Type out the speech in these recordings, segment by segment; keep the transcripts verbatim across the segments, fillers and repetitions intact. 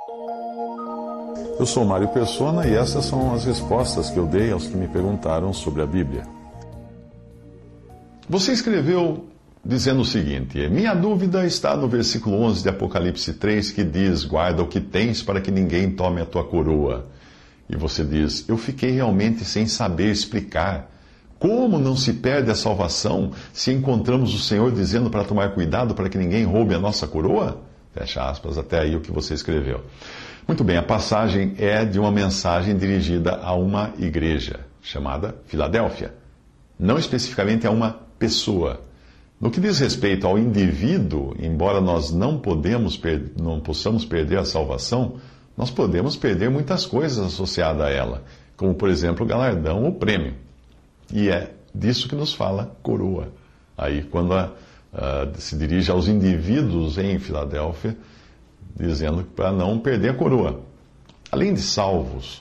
Eu sou Mário Persona e essas são as respostas que eu dei aos que me perguntaram sobre a Bíblia. Você escreveu dizendo o seguinte: minha dúvida está no versículo onze de Apocalipse três, que diz: guarda o que tens para que ninguém tome a tua coroa. E você diz: eu fiquei realmente sem saber explicar. Como não se perde a salvação se encontramos o Senhor dizendo para tomar cuidado para que ninguém roube a nossa coroa? Fecha aspas, até aí o que você escreveu. Muito bem, a passagem é de uma mensagem dirigida a uma igreja, chamada Filadélfia. Não especificamente a uma pessoa. No que diz respeito ao indivíduo, embora nós não, podemos per- não possamos perder a salvação, nós podemos perder muitas coisas associadas a ela, como, por exemplo, o galardão ou prêmio. E é disso que nos fala coroa. Aí, quando a, a, se dirige aos indivíduos em Filadélfia, dizendo para não perder a coroa. Além de salvos,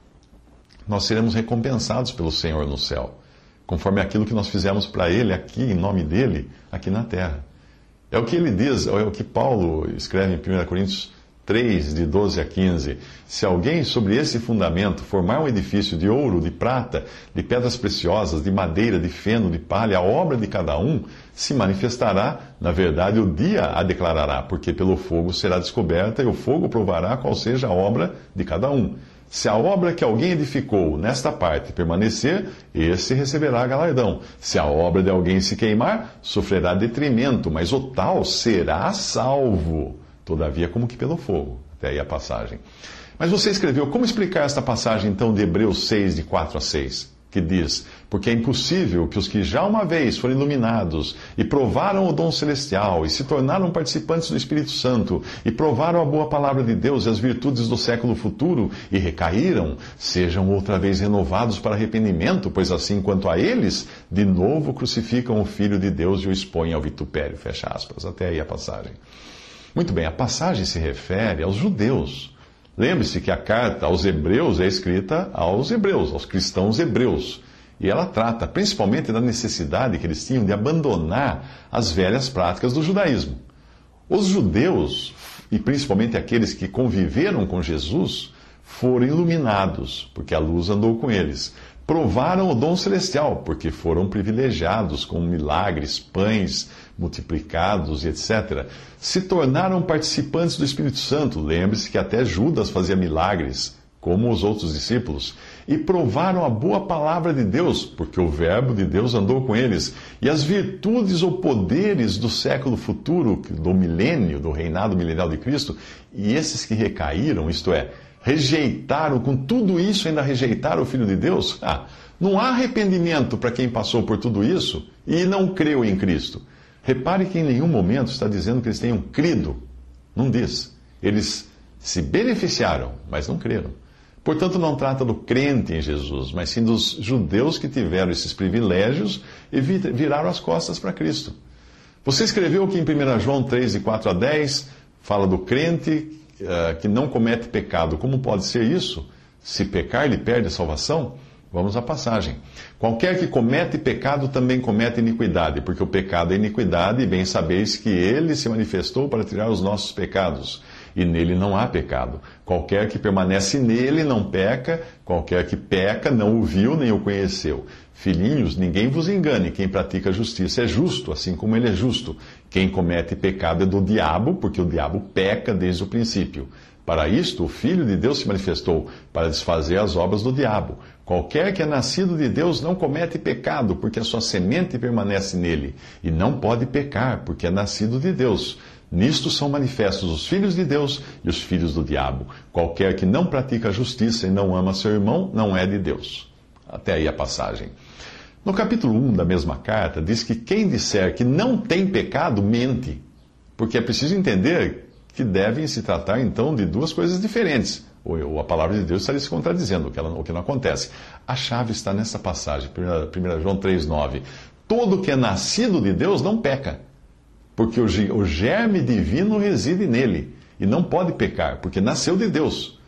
nós seremos recompensados pelo Senhor no céu, conforme aquilo que nós fizemos para Ele aqui, em nome dEle, aqui na terra. É o que ele diz, é o que Paulo escreve em primeira Coríntios três, de doze a quinze. Se alguém sobre esse fundamento formar um edifício de ouro, de prata, de pedras preciosas, de madeira, de feno, de palha, a obra de cada um se manifestará, na verdade o dia a declarará, porque pelo fogo será descoberta e o fogo provará qual seja a obra de cada um. Se a obra que alguém edificou nesta parte permanecer, esse receberá galardão. Se a obra de alguém se queimar, sofrerá detrimento, mas o tal será salvo, todavia como que pelo fogo. Até aí a passagem. Mas você escreveu, como explicar esta passagem então de Hebreus seis, de quatro a seis? Que diz: porque é impossível que os que já uma vez foram iluminados e provaram o dom celestial e se tornaram participantes do Espírito Santo e provaram a boa palavra de Deus e as virtudes do século futuro e recaíram, sejam outra vez renovados para arrependimento, pois assim quanto a eles, de novo crucificam o Filho de Deus e o expõem ao vitupério. Fecha aspas. Até aí a passagem. Muito bem, a passagem se refere aos judeus. Lembre-se que a carta aos Hebreus é escrita aos hebreus, aos cristãos hebreus. E ela trata principalmente da necessidade que eles tinham de abandonar as velhas práticas do judaísmo. Os judeus, e principalmente aqueles que conviveram com Jesus, foram iluminados, porque a luz andou com eles. Provaram o dom celestial, porque foram privilegiados com milagres, pães multiplicados e etcétera. Se tornaram participantes do Espírito Santo. Lembre-se que até Judas fazia milagres, como os outros discípulos. E provaram a boa palavra de Deus, porque o verbo de Deus andou com eles. E as virtudes ou poderes do século futuro, do milênio, do reinado milenial de Cristo. E esses que recaíram, isto é, rejeitaram, com tudo isso ainda rejeitaram o Filho de Deus? Ah, não há arrependimento para quem passou por tudo isso e não creu em Cristo. Repare que em nenhum momento está dizendo que eles tenham crido. Não diz. Eles se beneficiaram, mas não creram. Portanto, não trata do crente em Jesus, mas sim dos judeus que tiveram esses privilégios e viraram as costas para Cristo. Você escreveu que em primeira João três, de quatro a dez, fala do crente uh, que não comete pecado. Como pode ser isso? Se pecar, ele perde a salvação? Vamos à passagem. Qualquer que comete pecado também comete iniquidade, porque o pecado é iniquidade, e bem sabeis que ele se manifestou para tirar os nossos pecados, e nele não há pecado. Qualquer que permanece nele não peca, qualquer que peca não o viu nem o conheceu. Filhinhos, ninguém vos engane, quem pratica justiça é justo, assim como ele é justo. Quem comete pecado é do diabo, porque o diabo peca desde o princípio. Para isto, o Filho de Deus se manifestou, para desfazer as obras do diabo. Qualquer que é nascido de Deus não comete pecado, porque a sua semente permanece nele. E não pode pecar, porque é nascido de Deus. Nisto são manifestos os filhos de Deus e os filhos do diabo. Qualquer que não pratica a justiça e não ama seu irmão, não é de Deus. Até aí a passagem. No capítulo um da mesma carta, diz que quem disser que não tem pecado, mente. Porque é preciso entender que devem se tratar, então, de duas coisas diferentes. Ou a palavra de Deus estaria se contradizendo, o que, ela, o que não acontece. A chave está nessa passagem, primeira João três, nove. Todo que é nascido de Deus não peca, porque o, o germe divino reside nele, e não pode pecar, porque nasceu de Deus.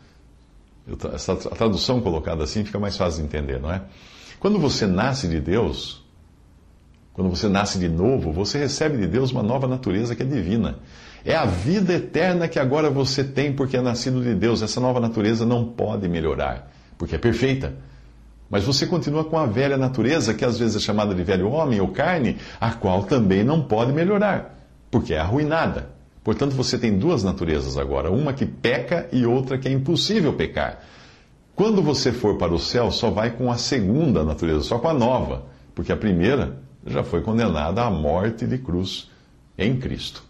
Essa a tradução colocada assim fica mais fácil de entender, não é? Quando você nasce de Deus, Quando você nasce de novo, você recebe de Deus uma nova natureza que é divina. É a vida eterna que agora você tem porque é nascido de Deus. Essa nova natureza não pode melhorar, porque é perfeita. Mas você continua com a velha natureza, que às vezes é chamada de velho homem ou carne, a qual também não pode melhorar, porque é arruinada. Portanto, você tem duas naturezas agora, uma que peca e outra que é impossível pecar. Quando você for para o céu, só vai com a segunda natureza, só com a nova, porque a primeira já foi condenada à morte de cruz em Cristo.